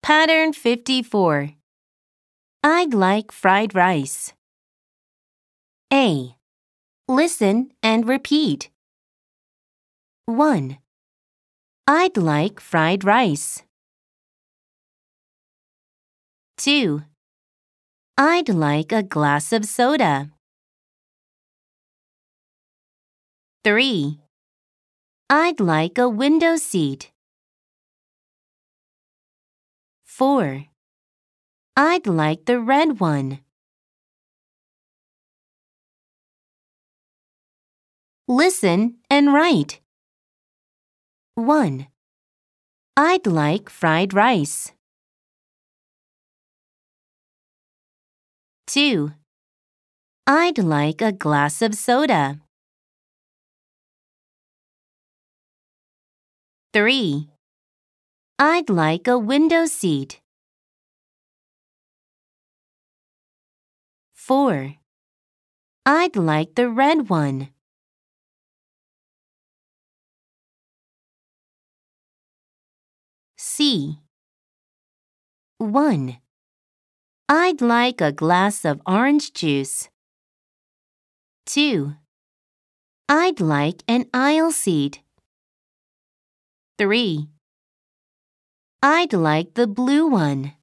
Pattern 54. I'd like fried rice. A. Listen and repeat. 1. I'd like fried rice. 2. I'd like a glass of soda. 3. I'd like a window seat. 4. I'd like the red one. Listen and write. 1. I'd like fried rice. 2. I'd like a glass of soda. 3. I'd like a window seat. 4. I'd like the red one. C. 1. I'd like a glass of orange juice. 2. I'd like an aisle seat. 3. I'd like the blue one.